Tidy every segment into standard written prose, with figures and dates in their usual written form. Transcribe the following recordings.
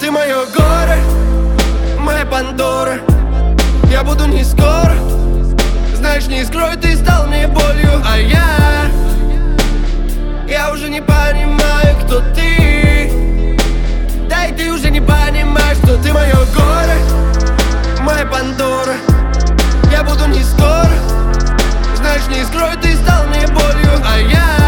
ты мое горе, моя Пандора. Я буду не скоро, знаешь, не скрою, ты стал мне болью. А я уже не понимаю, кто ты. Да и ты уже не понимаешь, что ты мое горе, моя Пандора. Я буду не скоро, знаешь, не скрою, ты стал мне болью. А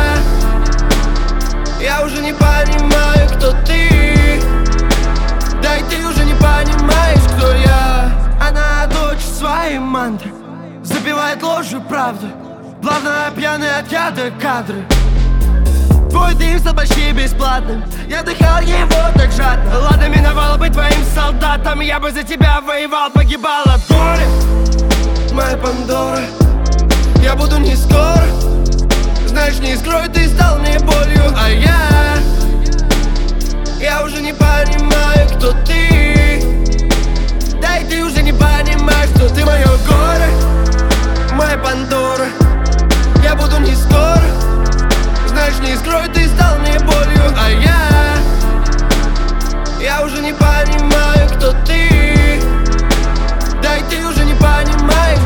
я уже не понимаю, кто ты. Да и ты уже не понимаешь, кто я. Она дочь своей мантры, забивает ложью правду, плавно пьяный от яда кадры. Твой дым стал почти бесплатным, я вдыхал его так жадно. Ладно, миновало быть твоим солдатом, я бы за тебя воевал, погибал от горя. Моя Пандора, я буду не скоро, знаешь, не скрою, ты стал мне болью. А я уже не понимаю, кто ты. Да и ты уже не понимаешь, что ты мое горе, моя Пандора. Я буду не скоро, знаешь, не скрою, ты стал мне болью. А я уже не понимаю, кто ты. Да и ты уже не понимаешь.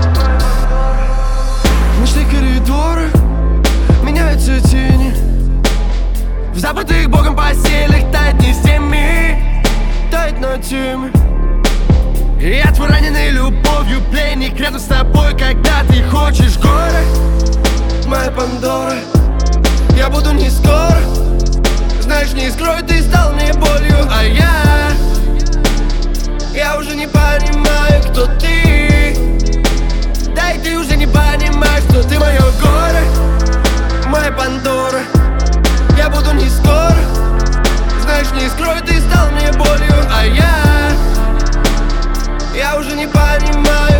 Ночные коридоры, меняются тени, в забытых богом постелях тает не с теми, тает на теме. Я твой раненый любовью пленник, рядом с тобой, когда ты хочешь горе, моя Пандора. Я буду не скоро, знаешь, не скрою, ты стал мне болью. А я уже не понимаю, кто ты. Да и ты уже не понимаешь, что ты мое горе, моя Пандора. Я буду не скоро, знаешь, не скрою, ты стал мне болью. А я уже не понимаю.